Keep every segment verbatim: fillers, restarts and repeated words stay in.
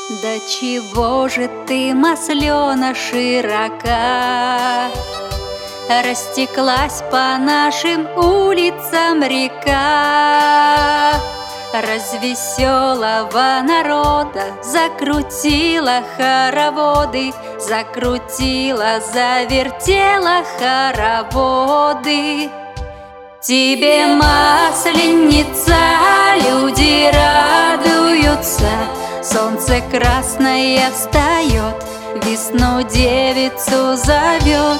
Да чего же ты, маслёна, широка, растеклась по нашим улицам река, развеселого народа закрутила хороводы, закрутила, завертела хороводы. Тебе, Масленица, люди радуются, солнце красное встает, весну девицу зовет.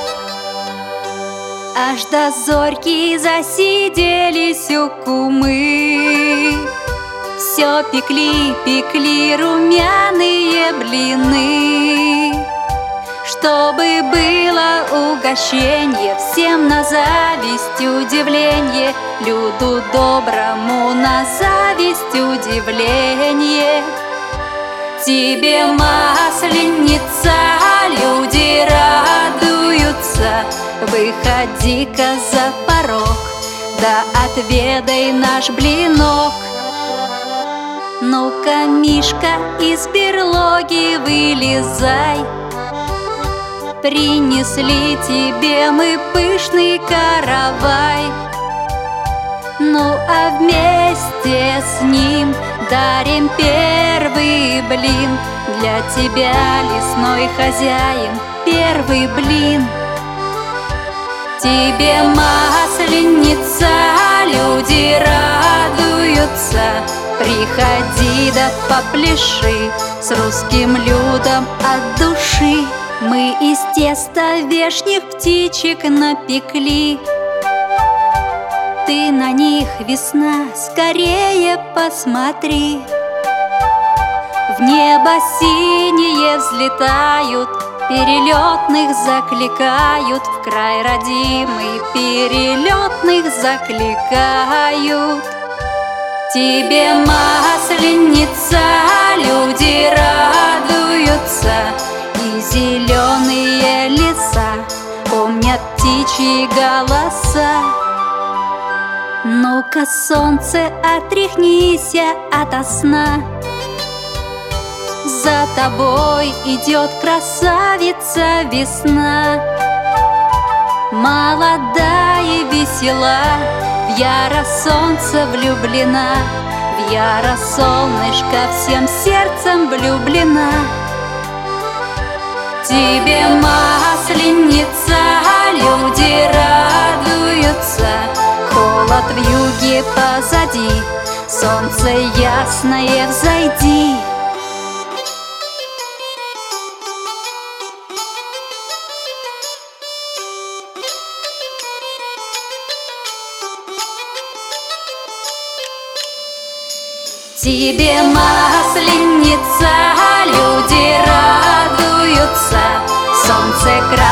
Аж до зорьки засиделись у кумы, все пекли, пекли румяные блины, чтобы было угощенье всем на зависть, удивление, люду доброму на зависть, удивление. Тебе, Масленица, люди радуются, выходи-ка за порог, да отведай наш блинок. Ну-ка, Мишка, из берлоги вылезай, принесли тебе мы пышный каравай. Ну а вместе с ним дарим первый блин, для тебя, лесной хозяин, первый блин. Тебе, Масленица, люди радуются, приходи да попляши с русским людом от души. Мы из теста вешних птичек напекли, ты на них, весна, скорее посмотри. В небо синее взлетают, перелетных закликают, в край родимый перелетных закликают. Тебе, Масленица, люди радуются, и зеленые леса помнят птичьи голоса. Ну-ка, солнце, отряхнися ото сна, за тобой идет красавица весна. Молодая и весела, в яро солнце влюблена, в яро солнышко всем сердцем влюблена. Тебе, Масленица, люди радуются, холод в юге позади, солнце ясное взойди. Тебе, Масленица, люди радуются, солнце красное